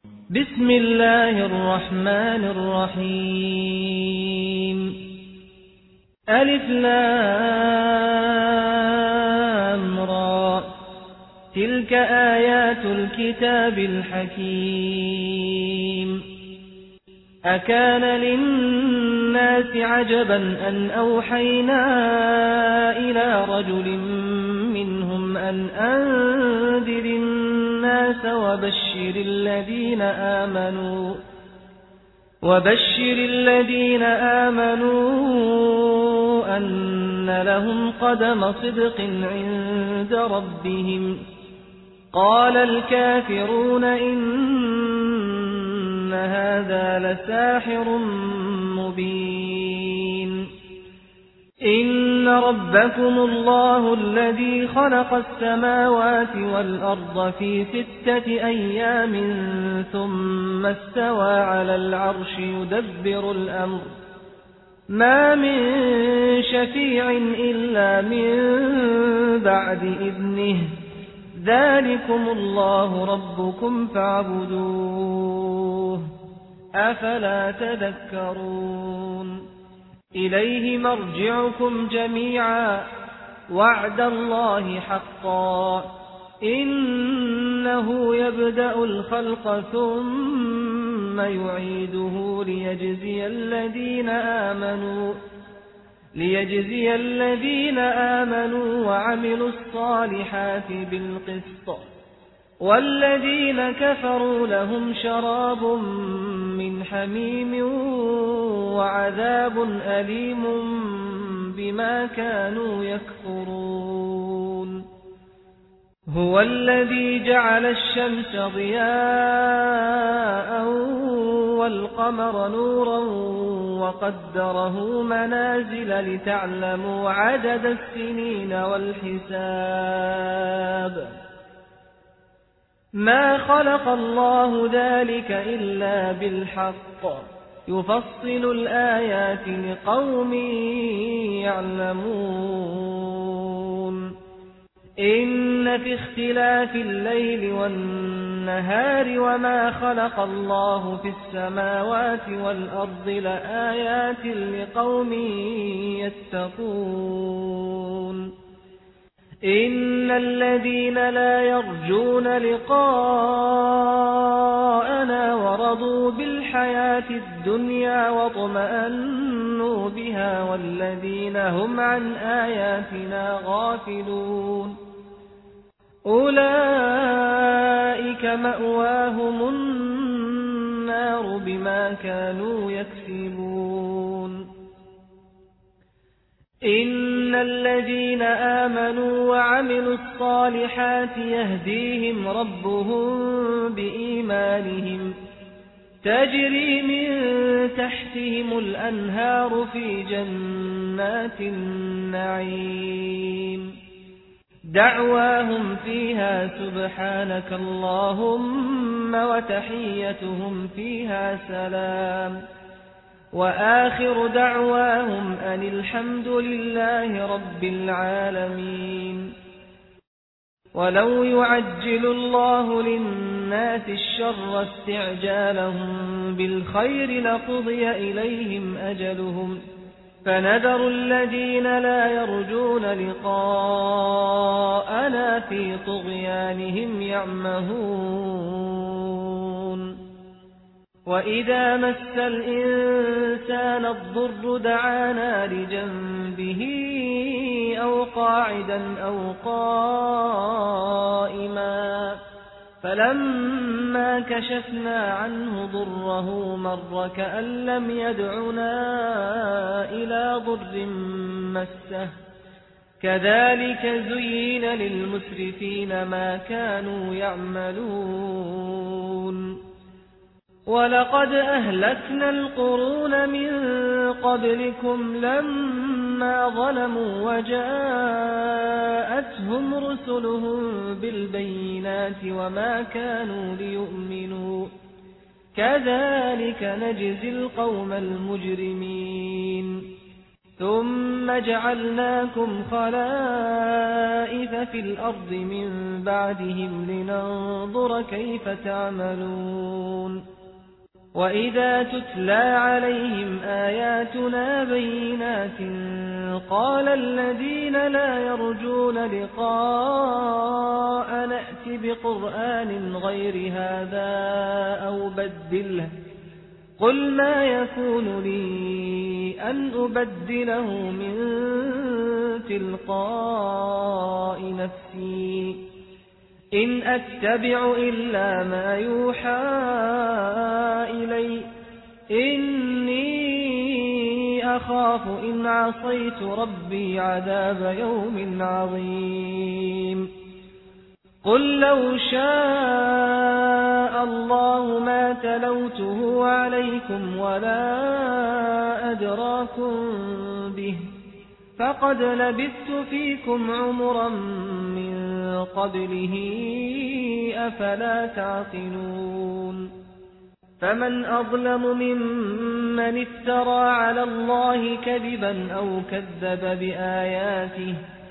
بسم الله الرحمن الرحيم ألف لام را تلك آيات الكتاب الحكيم أكان للناس عجبا أن أوحينا إلى رجل منهم أن أنذر الناس وبشر الذين آمنوا أن لهم قدم صدق عند ربهم قال الكافرون إن هذا لساحر مبين إن ربكم الله الذي خلق السماوات والأرض في 6 أيام ثم استوى على العرش يدبر الأمر ما من شفيع إلا من بعد إذنه ذلكم الله ربكم فاعبدوه أفلا تذكرون إليه مرجعكم جميعا وعد الله حقا إنه يبدأ الخلق ثم يعيده ليجزي الذين آمنوا وعملوا الصالحات بالقسط والذين كفروا لهم شراب من حميم وعذاب أليم بما كانوا يكفرون هو الذي جعل الشمس ضياء والقمر نورا وقدره منازل لتعلموا عدد السنين والحساب ما خلق الله ذلك إلا بالحق يفصل الآيات لقوم يعلمون إن في اختلاف الليل والنهار وما خلق الله في السماوات والأرض لآيات لقوم يتقون إن الذين لا يرجون لقاءنا ورضوا بالحياة الدنيا واطمأنوا بها والذين هم عن آياتنا غافلون أولئك مأواهم النار بما كانوا يكسبون إن الذين آمنوا وعملوا الصالحات يهديهم ربهم بإيمانهم تجري من تحتهم الأنهار في جنات النعيم دعواهم فيها سبحانك اللهم وتحيتهم فيها سلام وآخر دعواهم أن الحمد لله رب العالمين ولو يعجل الله للناس الشر استعجالهم بالخير لقضي إليهم أجلهم فنذر الذين لا يرجون لقاءنا في طغيانهم يعمهون وإذا مس الإنسان الضر دعانا لجنبه أو قاعدا أو قائما فلما كشفنا عنه ضره مر كأن لم يدعنا إلى ضر مسه كذلك زين للمسرفين ما كانوا يعملون ولقد أهلكنا القرون من قبلكم لما ظلموا وجاءتهم رسلهم بالبينات وما كانوا ليؤمنوا كذلك نجزي القوم المجرمين ثم جعلناكم خلائف في الأرض من بعدهم لننظر كيف تعملون وإذا تتلى عليهم آياتنا بينات قال الذين لا يرجون لقاء نأت بقرآن غير هذا أو بدله قل ما يكون لي أن أبدله من تلقاء نفسي إن أتبع إلا ما يوحى إلي إني أخاف إن عصيت ربي عذاب يوم عظيم قل لو شاء الله ما تلوته عليكم ولا أدراكم به فقد لبثت فيكم عمرا من قبله أفلا تعقلون فمن أظلم ممن افترى على الله كذبا أو كذب بآياته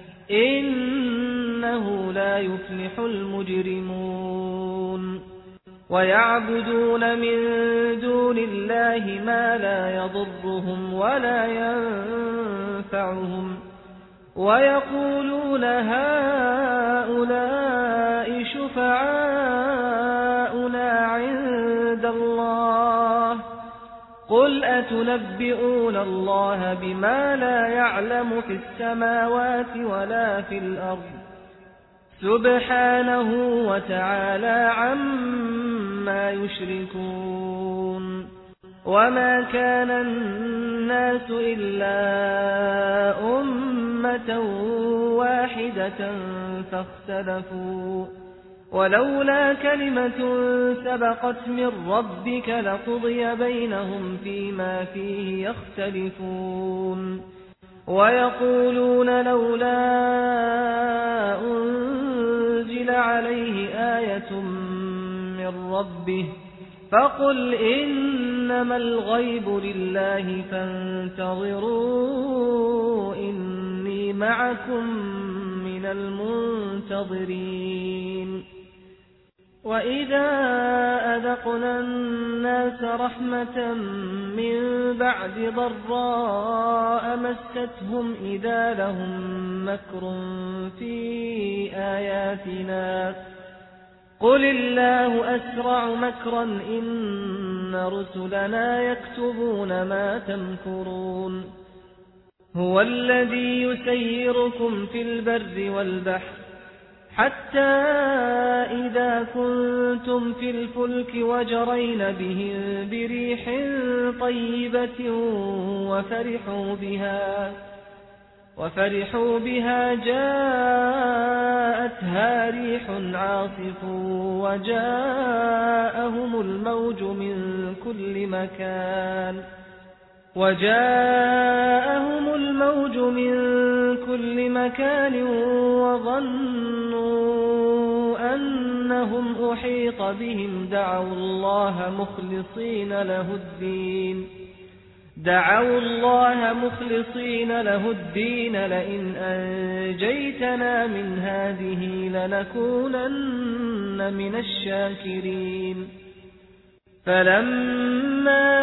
إنه لا يفلح المجرمون ويعبدون من دون الله ما لا يضرهم ولا ينفعهم ويقولون هؤلاء شفعاؤنا عند الله قل أتنبئون الله بما لا يعلم في السماوات ولا في الأرض سبحانه وتعالى عما يشركون وما كان الناس إلا أمة واحدة فاختلفوا ولولا كلمة سبقت من ربك لقضي بينهم فيما فيه يختلفون ويقولون لولا أنزل عليه آية من ربه فقل إنما الغيب لله فانتظروا إني معكم من المنتظرين وإذا أذقنا الناس رحمة من بعد ضراء مستهم إذا لهم مكر في آياتنا قل الله أسرع مكرا إن رسلنا يكتبون ما تمكرون هو الذي يسيركم في البر والبحر حتى إذا كنتم في الفلك وجرين بهم بريح طيبة وفرحوا بها جاءتها ريح عاصف وجاءهم الموج من كل مكان وظنوا أنهم أحيط بهم دعوا الله مخلصين له الدين لئن أنجيتنا من هذه لنكونن من الشاكرين فلما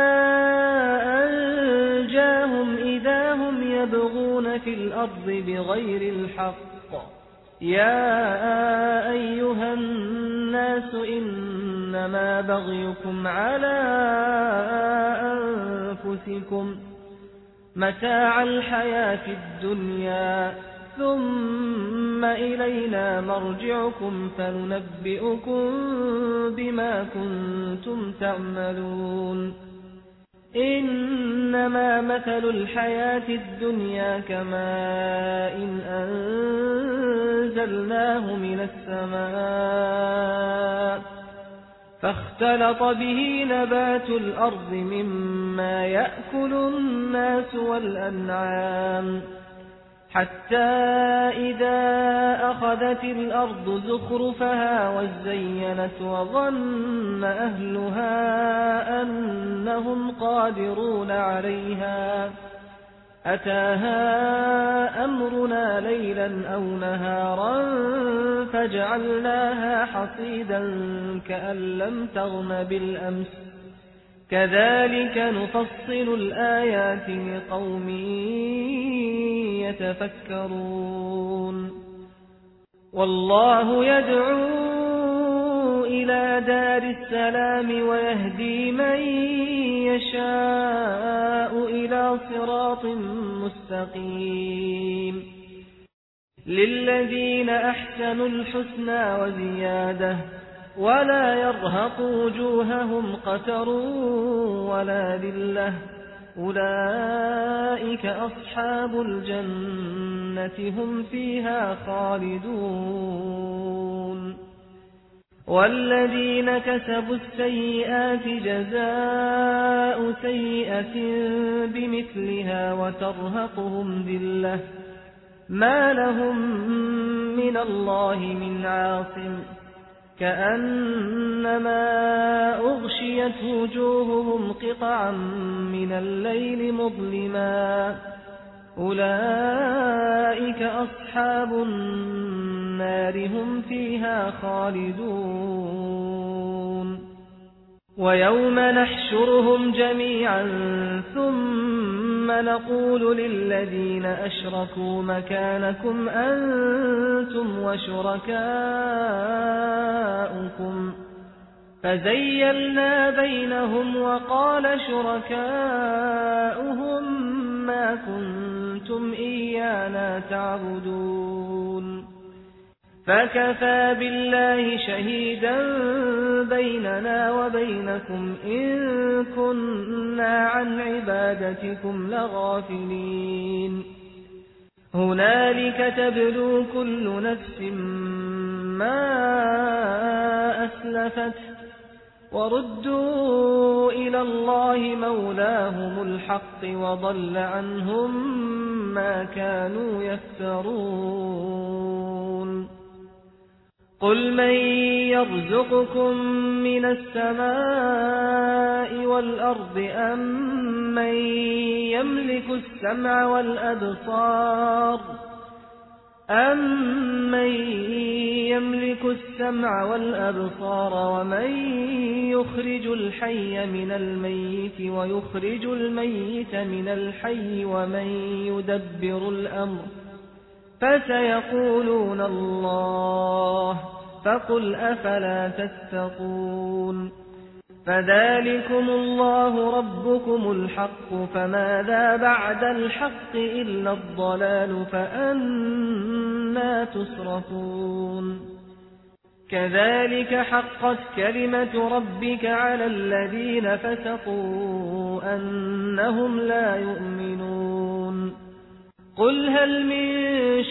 أنجاهم إذا هم يبغون في الأرض بغير الحق يا أيها الناس إنما بغيكم على أنفسكم متاع الحياة الدنيا ثم إلينا مرجعكم فننبئكم بما كنتم تعملون إنما مثل الحياة الدنيا كماء إن أنزلناه من السماء فاختلط به نبات الأرض مما يأكل الناس والأنعام حتى إذا أخذت الأرض زخرفها وزينت وظن أهلها أنهم قادرون عليها أتاها أمرنا ليلا أو نهارا فجعلناها حصيدا كأن لم تغن بالأمس كذلك نفصل الآيات لقوم يتفكرون والله يدعو إلى دار السلام ويهدي من يشاء إلى صراط مستقيم للذين أحسنوا الحسنى وزيادة ولا يرهق وجوههم قتر ولا ذلة أولئك أصحاب الجنة هم فيها خالدون والذين كسبوا السيئات جزاء سيئة بمثلها وترهقهم ذلة ما لهم من الله من عاصم كأنما أغشيت وجوههم قطعا من الليل مظلما أولئك أصحاب النار هم فيها خالدون ويوم نحشرهم جميعا ثم نقول للذين أشركوا مكانكم أنتم وشركاؤكم فزيلنا بينهم وقال شركاؤهم ما كنتم إيانا تعبدون فكفى بالله شهيدا بيننا وبينكم إن كنا عن عبادتكم لغافلين هنالك تبلو كل نفس ما أسلفت وردوا إلى الله مولاهم الحق وضل عنهم ما كانوا يفترون قل من يرزقكم من السماء والأرض أم من يملك السمع والأبصار ومن يخرج الحي من الميت ويخرج الميت من الحي ومن يدبر الأمر فسيقولون الله فقل أفلا تتقون فذلكم الله ربكم الحق فماذا بعد الحق إلا الضلال فأنى تصرفون كذلك حقت كلمة ربك على الذين فسقوا أنهم لا يؤمنون قل هل من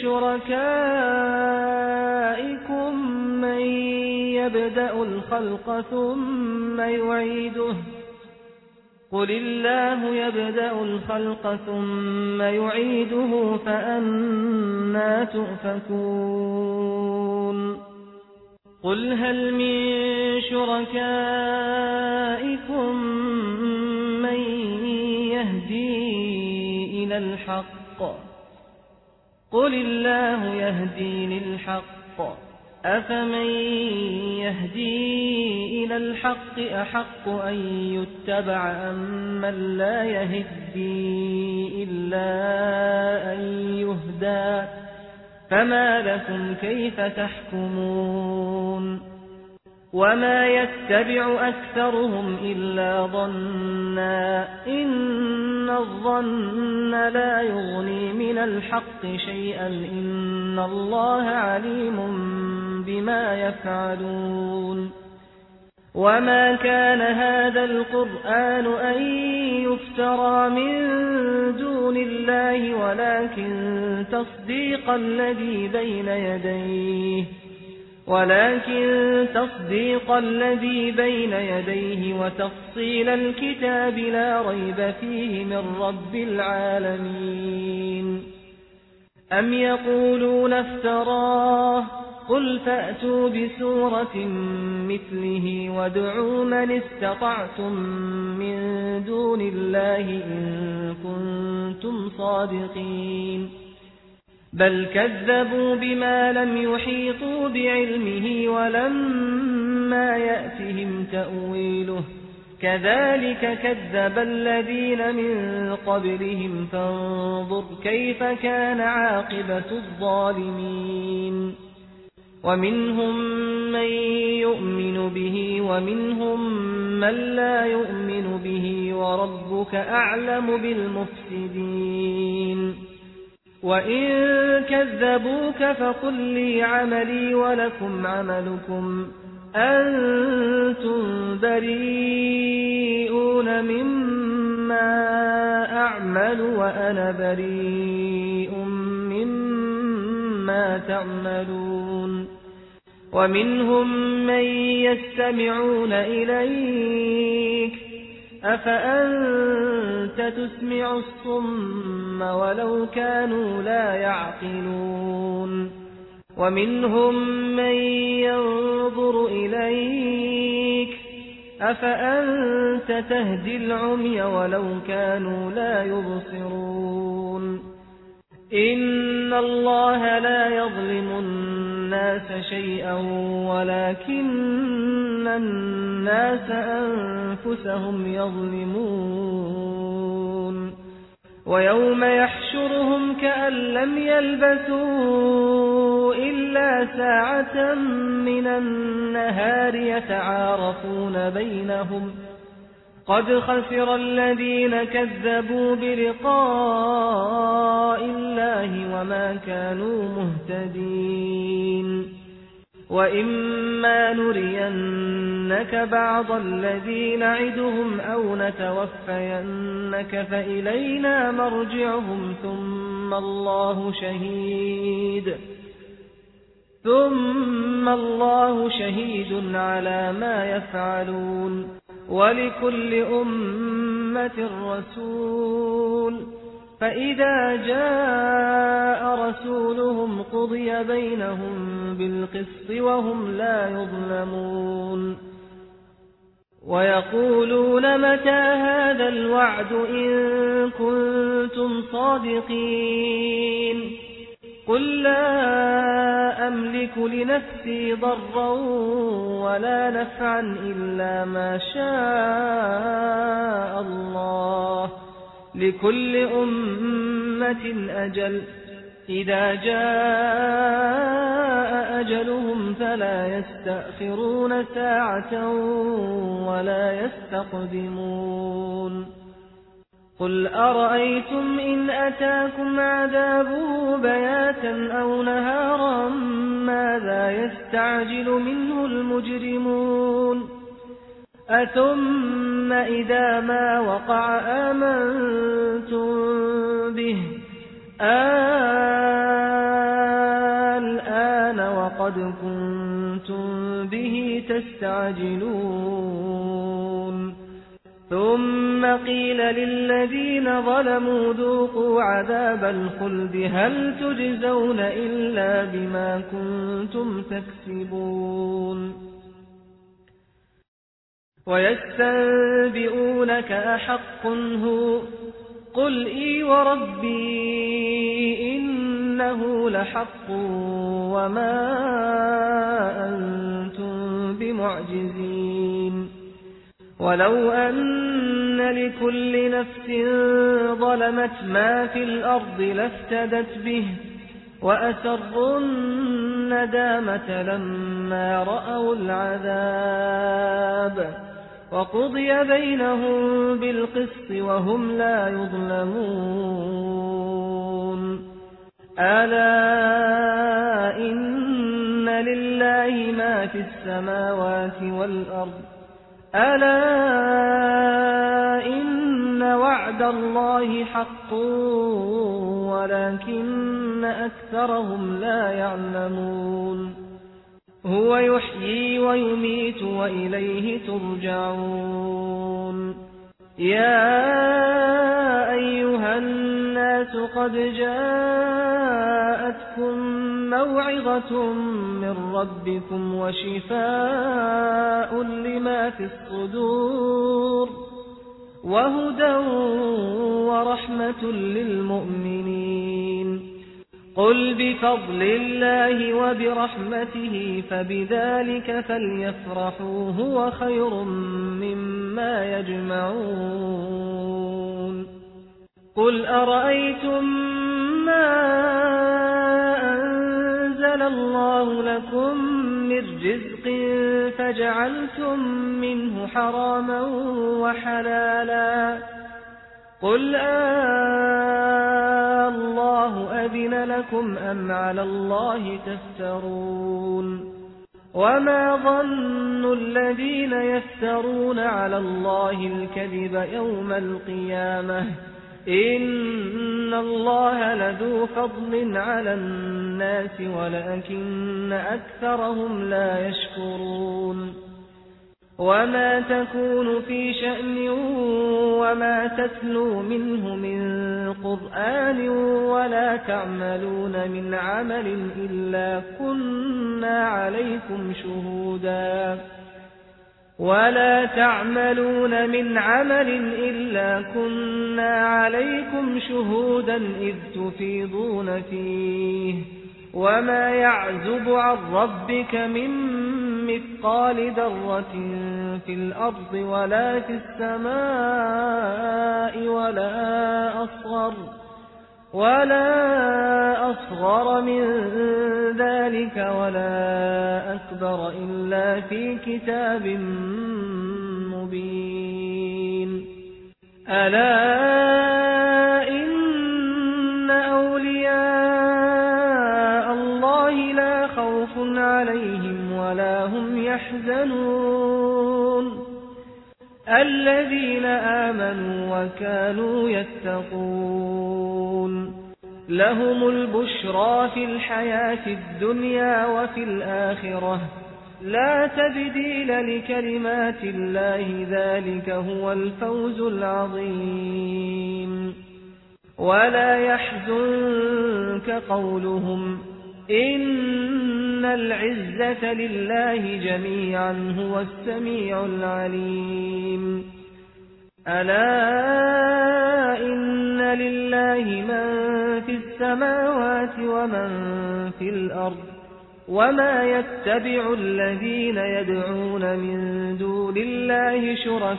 شركائكم من يبدأ الخلق ثم يعيده قل الله يبدأ الخلق ثم يعيده فأنى تؤفكون قل هل من شركائكم من يهدي إلى الحق قل الله يهدي للحق أفمن يهدي إلى الحق أحق أن يتبع أمن لا يهدي إلا أن يهدى فما لكم كيف تحكمون وما يتبع أكثرهم إلا ظنا إن الظن لا يغني من الحق شيئا إن الله عليم بما يفعلون وما كان هذا القرآن أن يفترى من دون الله ولكن تصديق الذي بين يديه وتفصيل الكتاب لا ريب فيه من رب العالمين أم يقولون افتراه قل فأتوا بسورة مثله وادعوا من استطعتم من دون الله إن كنتم صادقين بل كذبوا بما لم يحيطوا بعلمه ولما يأتهم تأويله كذلك كذب الذين من قبلهم فانظر كيف كان عاقبة الظالمين ومنهم من يؤمن به ومنهم من لا يؤمن به وربك أعلم بالمفسدين وإن كذبوك فقل لي عملي ولكم عملكم أنتم بريئون مما أعمل وأنا بريء مما تعملون ومنهم من يستمعون إليك أفأنت تسمع الصم ولو كانوا لا يعقلون ومنهم من ينظر إليك أفأنت تهدي العمي ولو كانوا لا يبصرون إن الله لا يظلم الناس شيئا ولكن الناس أنفسهم يظلمون ويوم يحشرهم كأن لم يلبثوا إلا ساعة من النهار يتعارفون بينهم قد خسر الذين كذبوا بلقاء الله وما كانوا مهتدين وإما نرينك بعض الذي نعدهم أو نتوفينك فإلينا مرجعهم ثم الله شهيد على ما يفعلون ولكل أمة رسول فإذا جاء رسولهم قضي بينهم بالقسط وهم لا يظلمون ويقولون متى هذا الوعد إن كنتم صادقين قل لا أملك لنفسي ضرا ولا نفعا إلا ما شاء الله لكل أمة أجل إذا جاء أجلهم فلا يستأخرون ساعة ولا يستقدمون قل أرأيتم إن أتاكم عذابه بياتا أو نهارا ماذا يستعجل منه المجرمون أثم إذا ما وقع آمنتم به الآن وقد كنتم به تستعجلون ثم قيل للذين ظلموا ذوقوا عذاب الخلد هل تجزون إلا بما كنتم تكسبون ويستنبئونك أحق هو قل إي وربي إنه لحق وما أنتم بمعجزين ولو أن لكل نفس ظلمت ما في الأرض لافتدت به وأسروا الندامة لما رأوا العذاب وقضي بينهم بالقسط وهم لا يظلمون ألا إن لله ما في السماوات والأرض ألا إن وعد الله حق ولكن أكثرهم لا يعلمون هو يحيي ويميت وإليه ترجعون يا أيها الناس قد جاءتكم جاءتكم موعظة من ربكم وشفاء لما في الصدور وهدى ورحمة للمؤمنين قل بفضل الله وبرحمته فبذلك فليفرحوا هو خير مما يجمعون قل أرأيتم ما أنزل الله لكم من رزق فجعلتم منه حراما وحلالا قل الله أذن لكم أم على الله تفترون وما ظن الذين يفترون على الله الكذب يوم القيامة إن الله لذو فضل على الناس ولكن أكثرهم لا يشكرون وما تكون في شأن وما تتلو منه من قرآن ولا تعملون من عمل إلا كنا عليكم شهودا إذ تفيضون فيه وما يعزب عن ربك من مثقال ذرة في الأرض ولا في السماء ولا أصغر من ذلك ولا أكبر إلا في كتاب مبين ألا إن أولياء الله لا خوف عليهم ولا هم يحزنون الذين آمنوا وكانوا يتقون لهم البشرى في الحياة الدنيا وفي الآخرة لا تبديل لكلمات الله ذلك هو الفوز العظيم ولا يحزنك قولهم إن العزة لله جميعا هو السميع العليم ألا إن لله من في السماوات ومن في الأرض وما يتبع الذين يدعون من دون الله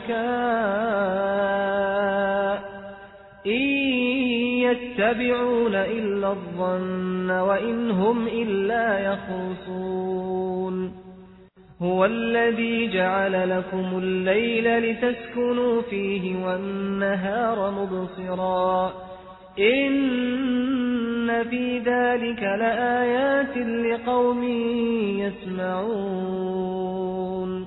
شركاء إن يتبعون إلا الظن وإن هم إلا يخرصون هو الذي جعل لكم الليل لتسكنوا فيه والنهار مبصرا إن في ذلك لآيات لقوم يسمعون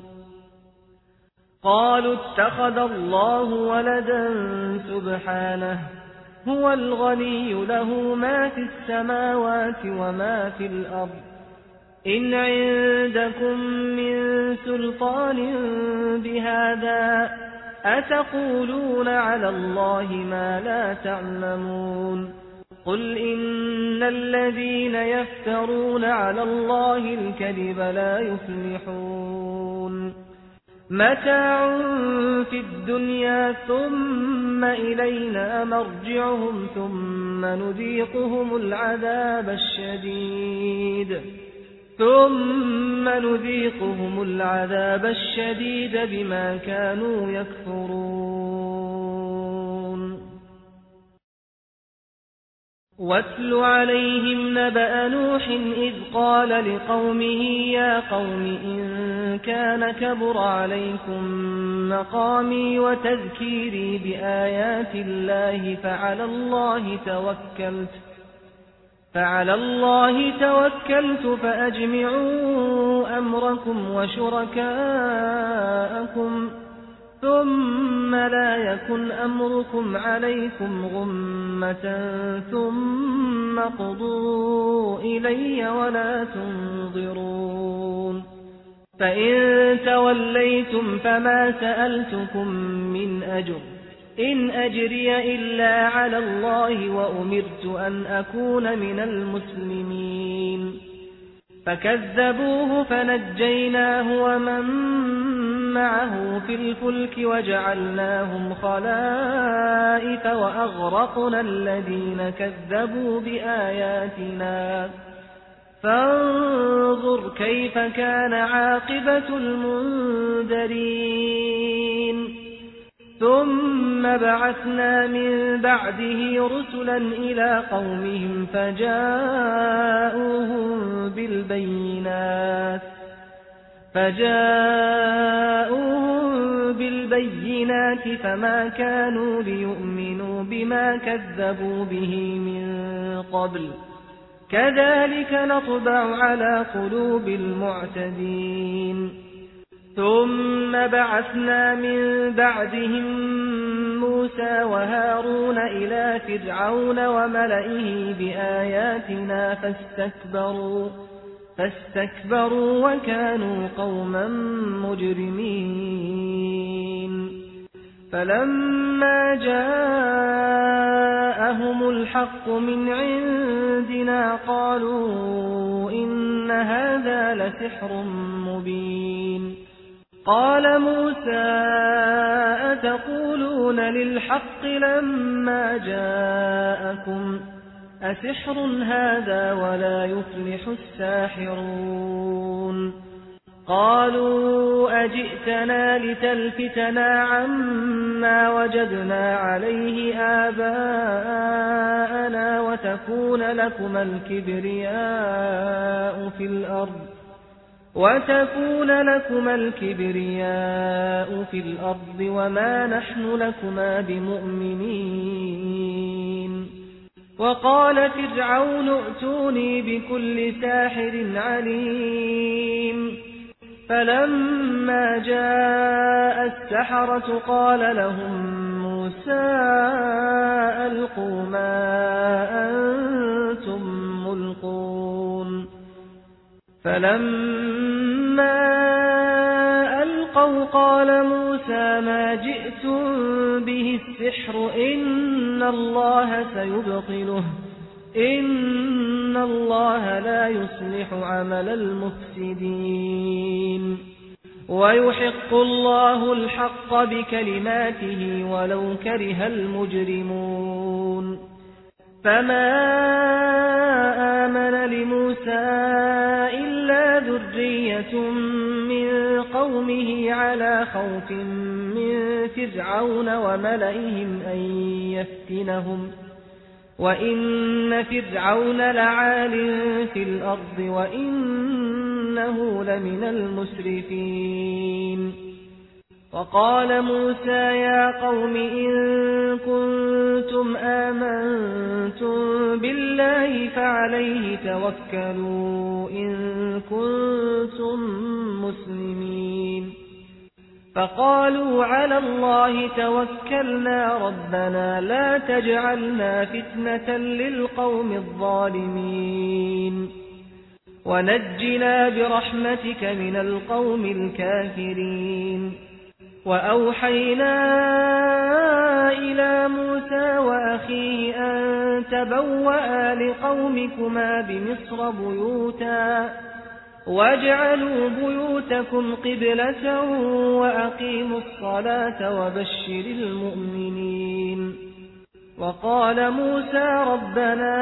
قالوا اتخذ الله ولدا سبحانه هو الغني له ما في السماوات وما في الأرض إن عندكم من سلطان بهذا أتقولون على الله ما لا تعلمون قل إن الذين يفترون على الله الكذب لا يفلحون متاع في الدنيا ثم إلينا مرجعهم ثم نذيقهم العذاب الشديد بما كانوا يكفرون واتل عليهم نبأ نوح إذ قال لقومه يا قوم إن كان كبر عليكم مقامي وتذكيري بآيات الله فعلى الله توكلت فأجمعوا أمركم وشركاءكم ثم لا يكن أمركم عليكم غمة ثم قضوا إلي ولا تنظرون فإن توليتم فما سألتكم من أجر إن أجري إلا على الله وأمرت أن أكون من المسلمين فكذبوه فنجيناه ومن معه في الفلك وجعلناهم خلائف وأغرقنا الذين كذبوا بآياتنا فانظر كيف كان عاقبة المنذرين ثم بعثنا من بعده رسلا إلى قومهم فجاءوهم بالبينات فما كانوا ليؤمنوا بما كذبوا به من قبل كذلك نطبع على قلوب المعتدين ثم بعثنا من بعدهم موسى وهارون إلى فرعون وملئه بآياتنا فاستكبروا وكانوا قوما مجرمين فلما جاءهم الحق من عندنا قالوا إن هذا لسحر مبين قال موسى أتقولون للحق لما جاءكم أسحر هذا ولا يفلح الساحرون قالوا أجئتنا لتلفتنا عما وجدنا عليه آباءنا وتكون لكما الكبرياء في الأرض وما نحن لكما بمؤمنين وقال فرعون ائتوني بكل ساحر عليم فلما جاء السحرة قال لهم موسى ألقوا ما أنتم ملقون فلما ألقوا قال موسى ما جئتم به السحر إن الله سيبطله إن الله لا يصلح عمل المفسدين ويحق الله الحق بكلماته ولو كره المجرمون فما آمن لموسى إلا ذرية من قومه على خوف من فرعون وملئهم أن يفتنهم وإن فرعون لعال في الأرض وإنه لمن المسرفين وقال موسى يا قوم إن كنتم آمنتم بالله فعليه توكلوا إن كنتم مسلمين فقالوا على الله توكلنا ربنا لا تجعلنا فتنة للقوم الظالمين ونجنا برحمتك من القوم الكافرين وأوحينا إلى موسى وأخيه أن تبوأ لقومكما بمصر بيوتا واجعلوا بيوتكم قبلة وأقيموا الصلاة وبشر المؤمنين وقال موسى ربنا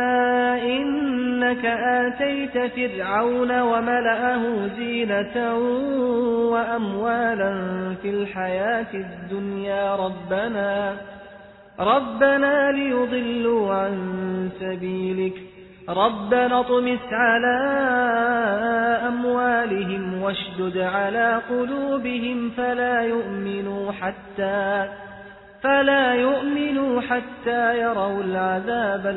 إنك آتيت فرعون وملأه زينة وأموالا في الحياة الدنيا ربنا ليضلوا عن سبيلك ربنا اطمس على أموالهم واشدد على قلوبهم فلا يؤمنوا حتى يروا العذاب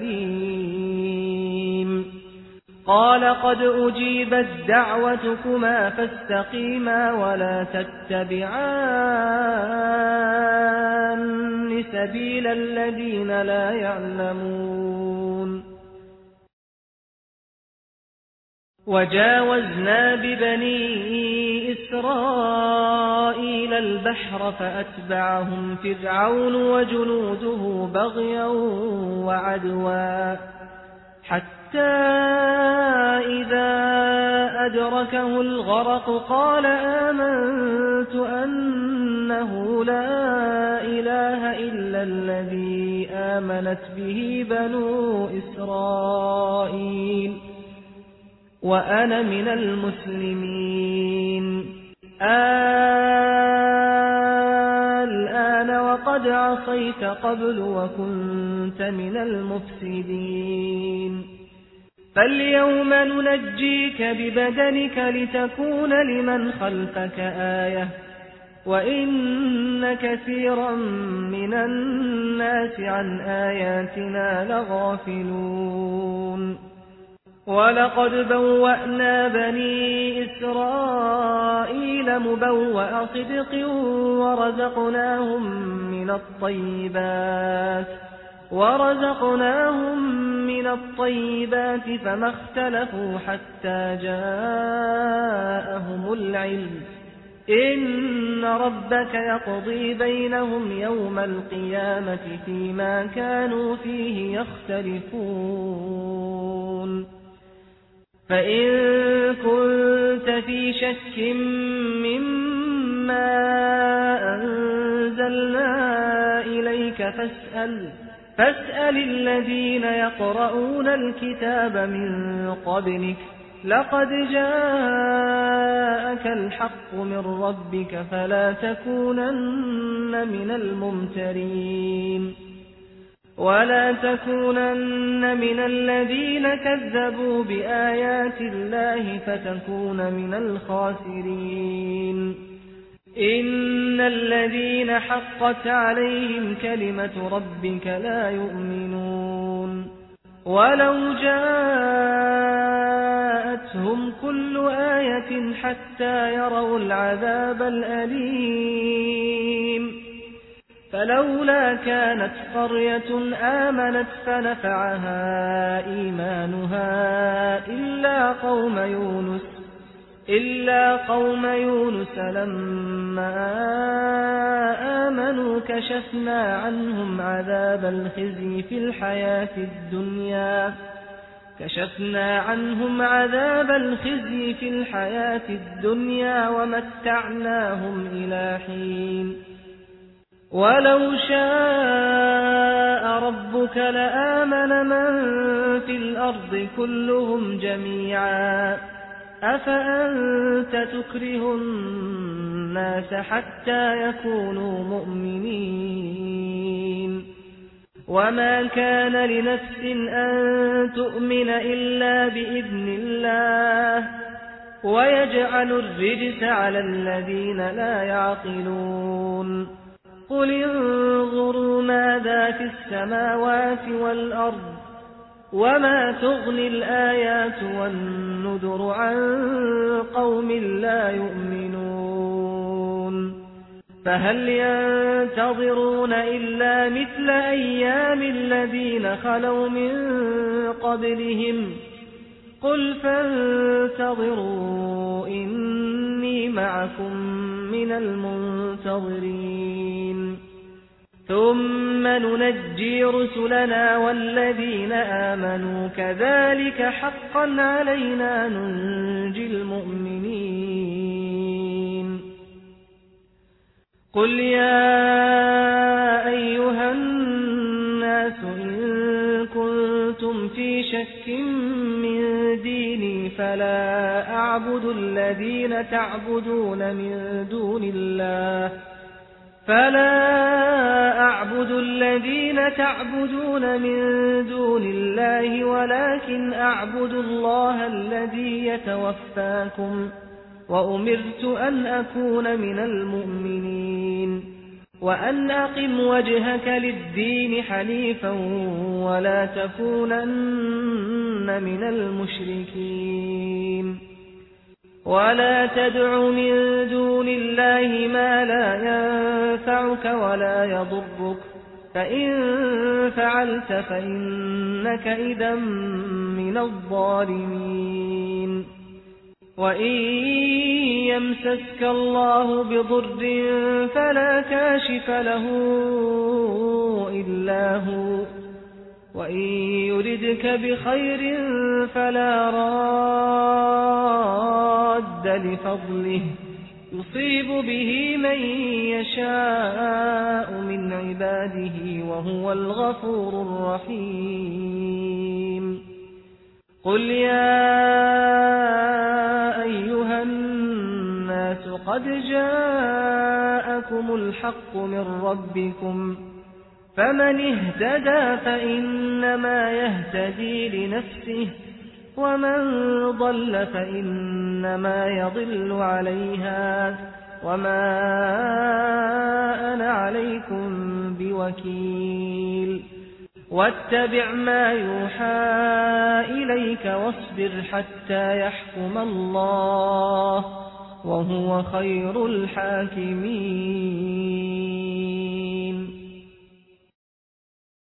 الأليم قال قد أجيبت دعوتكما فاستقيما ولا تتبعان سبيل الذين لا يعلمون وجاوزنا ببني إسرائيل البحر فأتبعهم فرعون وجنوده بغيا وعدوا حتى إذا أدركه الغرق قال آمنت أنه لا إله إلا الذي آمنت به بنو إسرائيل وأنا من المسلمين الآن وقد عصيت قبل وكنت من المفسدين فاليوم ننجيك ببدنك لتكون لمن خلفك آية وإن كثيرا من الناس عن آياتنا لغافلون ولقد بوأنا بني إسرائيل مبوأ صدق ورزقناهم من الطيبات فما اختلفوا حتى جاءهم العلم إن ربك يقضي بينهم يوم القيامة فيما كانوا فيه يختلفون فإن كنت في شك مما أنزلنا إليك فاسأل الذين يقرؤون الكتاب من قبلك لقد جاءك الحق من ربك فلا تكونن من الممترين ولا تكونن من الذين كذبوا بآيات الله فتكون من الخاسرين إن الذين حقت عليهم كلمة ربك لا يؤمنون ولو جاءتهم كل آية حتى يروا العذاب الأليم فلولا كانت قرية آمنت فنفعها إيمانها إلا قوم يونس لما آمنوا كشفنا عنهم عذاب الخزي في الحياة الدنيا ومتعناهم إلى حين ولو شاء ربك لآمن من في الأرض كلهم جميعا أفأنت تكره الناس حتى يكونوا مؤمنين وما كان لنفس أن تؤمن إلا بإذن الله ويجعل الرجس على الذين لا يعقلون قل انظروا ماذا في السماوات والأرض وما تغني الآيات والنذر عن قوم لا يؤمنون فهل ينتظرون إلا مثل أيام الذين خلوا من قبلهم قل فانتظروا إني معكم من المنتظرين ثم ننجي رسلنا والذين آمنوا كذلك حقا علينا ننجي المؤمنين قل يا أيها الناس إن كنتم في شك من ديني فلا أعبد الذين تعبدون من دون الله ولكن أعبد الله الذي يتوفاكم وأمرت أن أكون من المؤمنين وأن أقم وجهك للدين حنيفا ولا تكونن من المشركين ولا تدع من دون الله ما لا ينفعك ولا يضرك فإن فعلت فإنك إذا من الظالمين وإن يمسسك الله بضر فلا كاشف له إلا هو، وإن يردك بخير فلا راد لفضله يصيب به من يشاء من عباده وهو الغفور الرحيم. قل يا أيها الناس قد جاءكم الحق من ربكم، فمن اهتدى فإنما يهتدي لنفسه، ومن ضل فإنما يضل عليها، وما أنا عليكم بوكيل. واتبع ما يوحى إليك واصبر حتى يحكم الله، وهو خير الحاكمين.